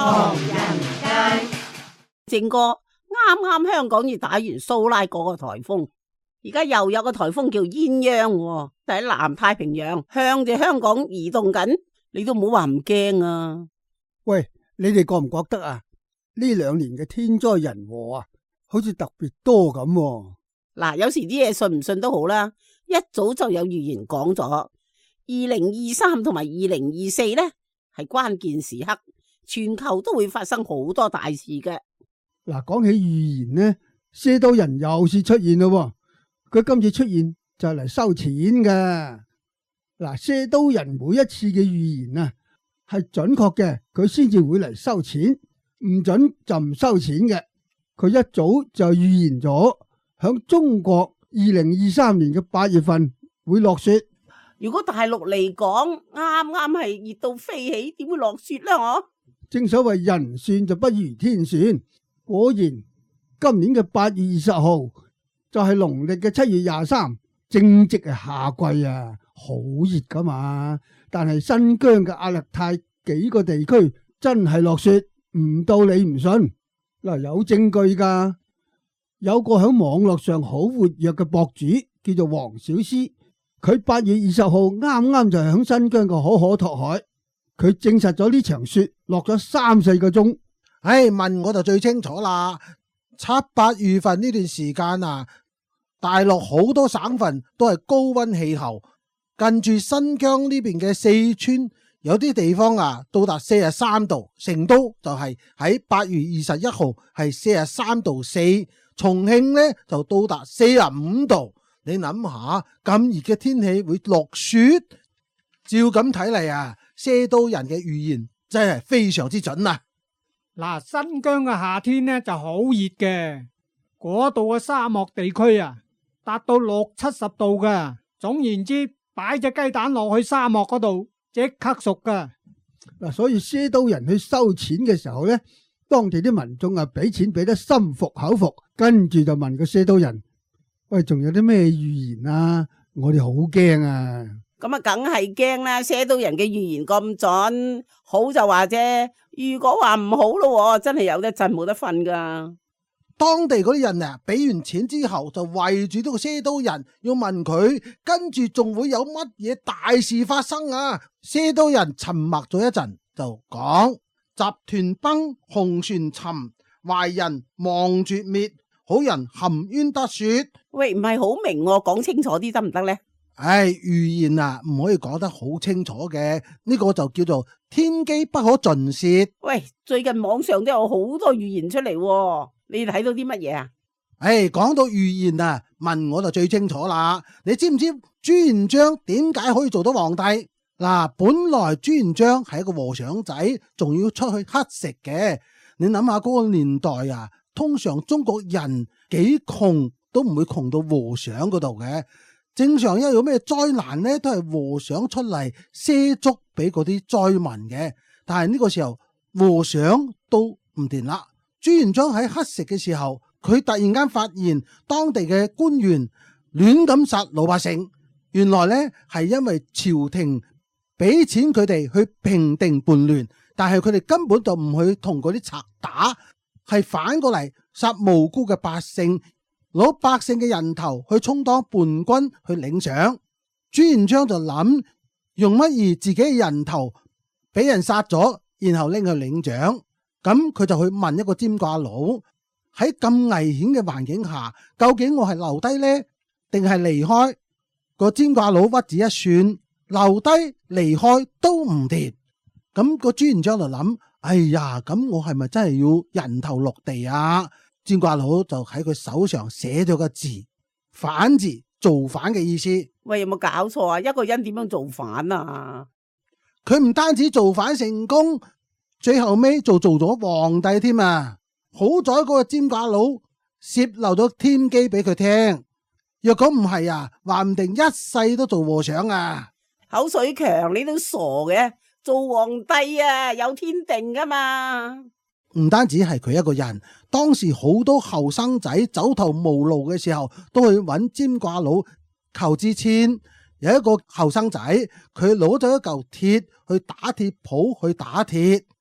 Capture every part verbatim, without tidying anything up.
唐人街。正哥，啱啱香港要打完蘇拉嗰個颱風，而家又有個颱風叫鴛鴦，就喺南太平洋向住香港移動緊，你都冇話唔驚啊！ 喂，你哋覺唔覺得啊？呢兩年嘅天災人禍啊，好似特別多咁喎。 嗱，有時啲嘢信唔信都好啦，一早就有預言講咗，二零二三同埋二零二四呢係關鍵時刻，全球都會發生好多大事嘅。 嗱，講起預言呢，賒到人又是出現咯，佢今次出現就係嚟收錢嘅。嗱，賒到人每一次嘅預言啊係準確嘅，佢先至會嚟收錢，唔準就唔收錢嘅。佢一早就預言咗，響中國二零二三年嘅八月份會落雪。 如果大陸嚟講，啱啱係熱到飛起，點會落雪呢？我正所謂人算就不如天算，果然今年嘅八月二十號就係農曆嘅七月廿三，正值係夏季啊，好熱噶嘛。但係新疆嘅阿勒泰幾個地區真係落雪，唔到你唔信。嗱，有證據噶，有個響網絡上好活躍嘅博主叫做黃小詩，佢八月二十號啱啱就係響新疆嘅可可托海，佢證實咗呢場雪落咗三四個鐘。 唉，問我就最清楚啦。七八月份呢段時間啊，大陸好多省份都係高溫氣候，近住新疆呢邊嘅四川有啲地方啊到達四十三度，成都就係喺八月二十一號係四十三度四，重慶呢就到達四十五度。你諗下咁熱嘅天氣會落雪，照咁睇嚟啊，賒到人嘅預言真係非常之準啊！ 嗱，新疆嘅夏天呢就好熱嘅，嗰度嘅沙漠地區啊，達到六七十度噶。總言之，擺隻雞蛋落去沙漠嗰度，即刻熟噶。 嗱，所以賒到人去收錢嘅時候呢，當地啲民眾啊俾錢俾得心服口服，跟住就問個賒到人：喂，仲有啲咩預言啊？我哋好驚啊！ 咁啊，梗係驚啦！賒到人嘅預言咁準，好就話啫。如果話唔好咯，真係有得震冇得瞓噶。 當地嗰啲人啊，俾完錢之後就圍住呢個賒到人，要問佢，跟住仲會有乜嘢大事發生啊？賒到人沉默咗一陣，就講：集團崩，紅船沉，壞人亡絕滅，好人含冤得雪。 喂，唔係好明喎，講清楚啲得唔得呢？ 唉，預言啊，唔可以講得好清楚嘅，呢個就叫做天機不可盡泄。 喂，最近網上都有好多預言出嚟喎，你睇到啲乜嘢啊？ 唉，講到預言啊，問我就最清楚啦。你知唔知朱元璋點解可以做到皇帝？嗱，本來朱元璋係一個和尚仔，仲要出去乞食嘅。你諗下嗰個年代啊，通常中國人幾窮都唔會窮到和尚嗰度嘅。正常一有咩災難呢，都係和尚出嚟賒粥俾嗰啲災民嘅。但係呢個時候和尚都唔掂啦。朱元璋喺乞食嘅時候，佢突然間發現當地嘅官員亂咁殺老百姓，原來呢係因為朝廷俾錢佢哋去平定叛亂，但係佢哋根本就唔去同嗰啲賊打，係反過嚟殺無辜嘅百姓。攞百姓嘅人頭去充當叛軍去領賞，朱元璋就諗用乜嘢自己嘅人頭俾人殺咗，然後拎去領獎。咁佢就去問一個占卦佬，喺咁危險嘅環境下，究竟我係留低呢，定係離開？個占卦佬屈指一算，留低離開都唔掂。咁個朱元璋就諗，哎呀，咁我係咪真係要人頭落地啊？占卦佬就喺佢手上寫咗個字，反字，造反嘅意思。 喂，有冇搞錯啊？一個人點樣造反啊？ 佢唔單止造反成功，最後尾就做咗皇帝添啊！好在嗰個占卦佬洩漏咗天機俾佢聽，若果唔係啊，話唔定一世都做和尚啊！ 口水強，你都傻嘅，做皇帝啊有天定噶嘛。 唔單止係佢一個人，當時好多後生仔走投無路嘅時候，都去揾占卦佬求支簽。有一個後生仔，佢攞咗一嚿鐵去打鐵鋪去打鐵，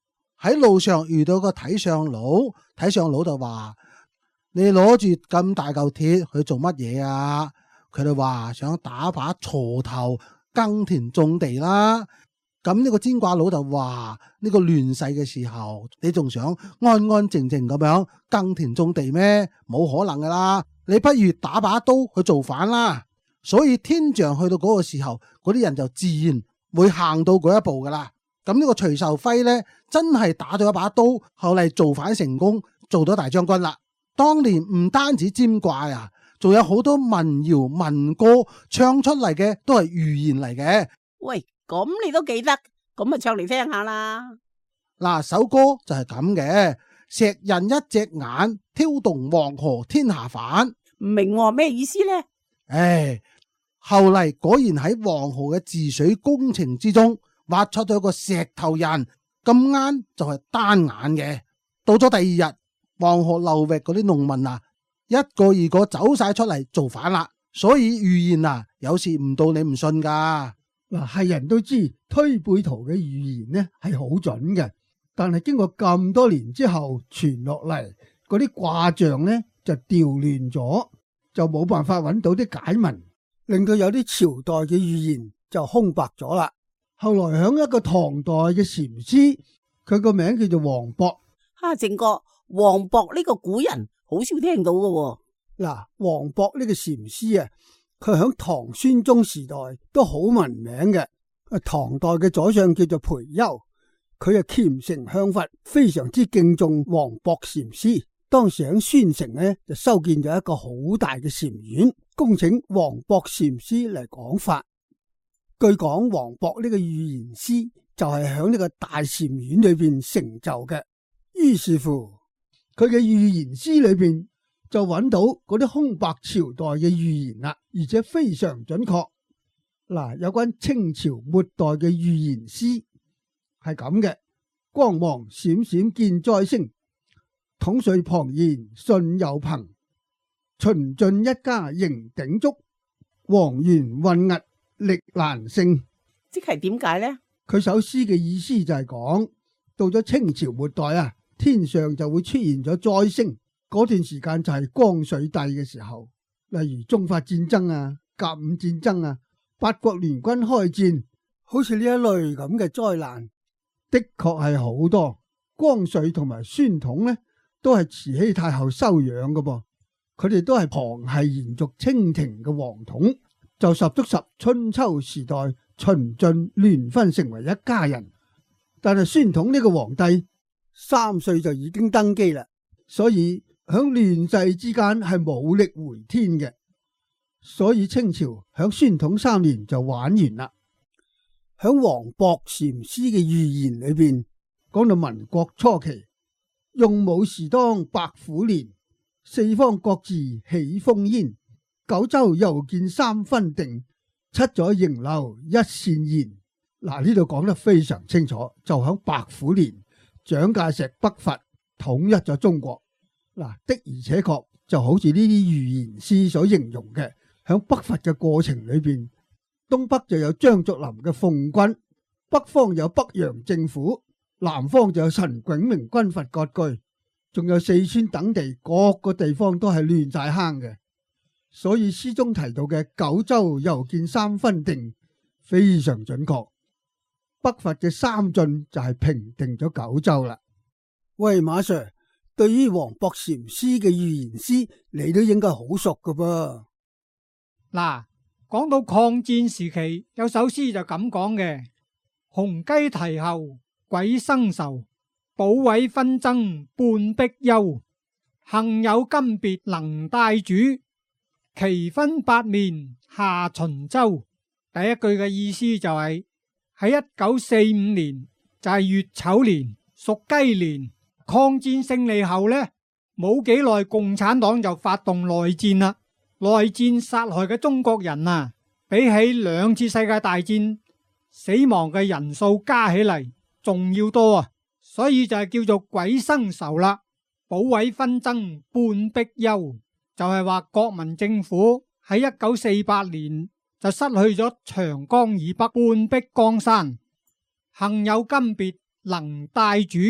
喺路上遇到個睇相佬，睇相佬就話：你攞住咁大嚿鐵去做乜嘢啊？佢哋話想打把鋤頭耕田種地啦。咁呢個占卦佬就話：呢個亂世嘅時候，你仲想安安靜靜咁樣耕田種地咩？冇可能噶啦！你不如打把刀去造反啦。所以天象去到嗰個時候，嗰啲人就自然會行到嗰一步噶啦。咁呢個徐壽輝呢，真係打咗一把刀，後嚟造反成功，做咗大將軍啦。當年唔單止占卦啊，仲有好多民謠民歌唱出嚟嘅，都係預言嚟嘅。 喂，咁你都記得，咁啊唱嚟聽下啦。 嗱，首歌就係咁嘅：石人一隻眼，挑動黃河天下反。 唔明喎，咩意思呢？ 唉，後嚟果然喺黃河嘅治水工程之中挖出咗個石頭人，咁啱就係單眼嘅。到咗第二日，黃河流域嗰啲農民啊，一個二個走晒出嚟造反啦。所以預言啊，有時唔到你唔信噶。 嗱，係人都知推背圖嘅預言呢係好準嘅，但係經過咁多年之後傳落嚟嗰啲卦象呢就調亂咗，就冇辦法揾到啲解文，令到有啲朝代嘅預言就空白咗啦。後來響一個唐代嘅禪師，佢個名叫做王博。 哈，正哥，王博呢個古人好少聽到噶喎。 嗱，王博呢個禪師啊，佢響唐宣宗時代都好聞名嘅。唐代嘅宰相叫做裴休，佢啊虔誠向佛，非常之敬重王博禪師。當時喺宣城呢，就修建咗一個好大嘅禪院，恭請王博禪師嚟講法。據講，王博呢個預言師就係喺呢個大禪院裏邊成就嘅。於是乎，佢嘅預言詩裏邊就揾到嗰啲空白朝代嘅預言啦，而且非常準確。嗱，有關清朝末代嘅預言詩係咁嘅：光芒閃閃見災星，統帥龐然信有朋，秦晉一家仍鼎足，黃元混屹力難勝。 即係點解呢？ 佢首詩嘅意思就係講，到咗清朝末代啊，天上就會出現咗災星，嗰段時間就係光緒帝嘅時候，例如中法戰爭啊、甲午戰爭啊、八國聯軍開戰，好似呢一類咁嘅災難，的確係好多。光緒同埋宣統呢，都係慈禧太后收養嘅噃，佢哋都係旁系延續清廷嘅皇統，就十足十春秋時代秦晉聯婚成為一家人。但係宣統呢個皇帝三歲就已經登基啦，所以響亂世之間係冇力回天嘅，所以清朝響宣統三年就玩完啦。響王博禪師嘅預言裏邊講到民國初期，用武時當白虎年，四方各自起烽煙，九州又見三分定，七載迎流一線延。嗱，呢度講得非常清楚，就響白虎年，蔣介石北伐統一咗中國。嗱，的而且確就好似呢啲預言師所形容嘅，響北伐嘅過程裏邊，東北就有張作霖嘅奉軍，北方有北洋政府，南方就有陳炯明軍閥割據，仲有四川等地，各個地方都係亂晒坑嘅。所以詩中提到嘅九州又見三分定非常準確，北伐嘅三晉就係平定咗九州啦。喂，馬 Sir， 對於王博禪師嘅預言詩，你都應該好熟噶噃。 嗱，講到抗戰時期，有首詩就咁講嘅：雄雞啼後鬼生愁，保衛紛爭半壁幽。幸有金別能帶主，旗分八面下秦州。第一句嘅意思就係喺一九四五年，就係乙丑年，屬雞年。抗戰勝利後呢，冇幾耐，共產黨就發動內戰啦。內戰殺害嘅中國人啊，比起兩次世界大戰死亡嘅人數加起嚟仲要多啊，所以就係叫做鬼生愁啦。保衛紛爭半壁幽，就係話國民政府喺一九四八年就失去咗長江以北半壁江山。幸有金別能帶主，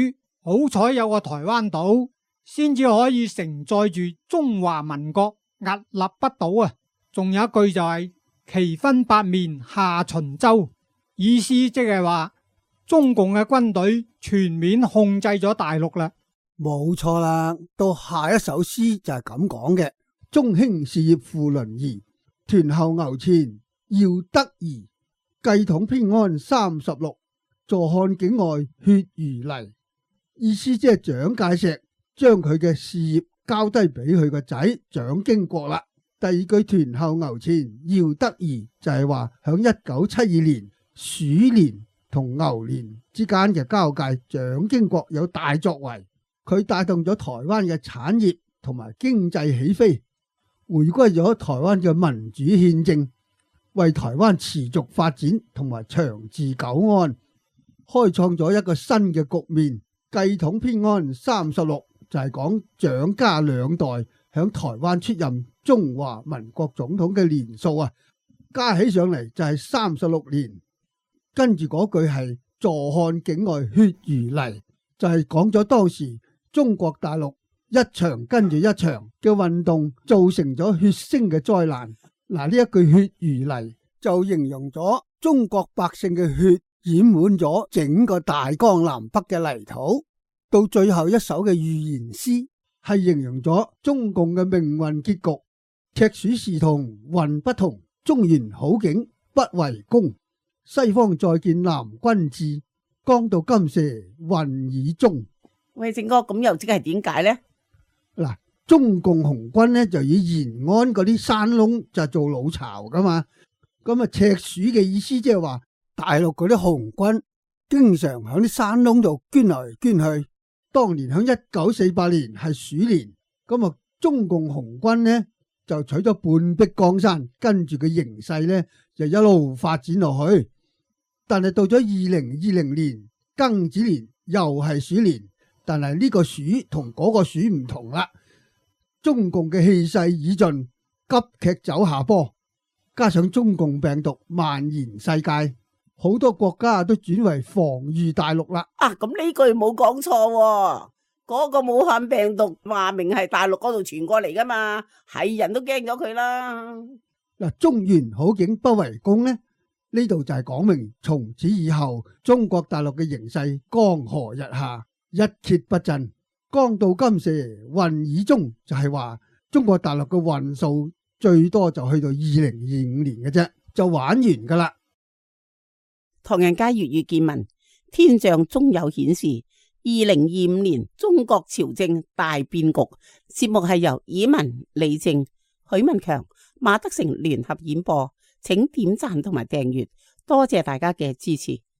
好彩有個台灣島，先至可以承載住中華民國屹立不倒啊！仲有一句就係旗分八面下秦州，意思即係話中共嘅軍隊全面控制咗大陸啦。 冇錯啦，到下一首詩就係咁講嘅：中興事業付麟儀，屯後牛前要得宜。計統偏安三十六，坐看境外血如泥。意思即係蔣介石將佢嘅事業交低俾佢個仔蔣經國啦。第二句屯後牛前要得宜就係話響一九七二年鼠年同牛年之間嘅交界，蔣經國有大作為，佢帶動咗台灣嘅產業同埋經濟起飛，回歸咗台灣嘅民主憲政，為台灣持續發展同埋長治久安開創咗一個新嘅局面。計統偏安三十六就係講蔣家兩代響台灣出任中華民國總統嘅年數啊，加起上嚟就係三十六年。跟住嗰句係坐看境外血如泥，就係講咗當時中國大陸一場跟住一場嘅運動造成咗血腥嘅災難。嗱，呢一句血如泥就形容咗中國百姓嘅血染滿咗整個大江南北嘅泥土。到最後一首嘅預言詩係形容咗中共嘅命運結局。赤鼠時同運不同，中原好景不為功。西方再見南軍至，江到金蛇運已終。 喂，正哥，咁又即係點解呢？ 嗱，中共紅軍呢就以延安嗰啲山窿就做老巢噶嘛。咁啊，赤鼠嘅意思即係話大陸嗰啲紅軍經常響啲山窿度捐嚟捐去。當年響一九四八年係鼠年，咁啊中共紅軍呢就取咗半壁江山，跟住嘅形勢呢就一路發展落去。但係到咗二零二零年庚子年又係鼠年，但係呢個鼠同嗰個鼠唔同啦。中共嘅氣勢已盡，急劇走下坡，加上中共病毒蔓延世界，好多國家都轉為防禦大陸啦。 啊，咁呢句冇講錯喎，嗰個武漢病毒話明係大陸嗰度傳過嚟噶嘛，係人都驚咗佢啦。 嗱，中原好景不為功呢？呢度就係講明從此以後中國大陸嘅形勢江河日下，一蹶不振。江到金蛇運已終，就係話中國大陸嘅運數最多就去到二零二五年嘅啫，就玩完噶啦。 唐人街粵語見聞，天象中有顯示二零二五年中國朝政大變局。節目係由以文、李靜、許文強、馬德成聯合演播，請點讚同埋訂閱，多謝大家嘅支持。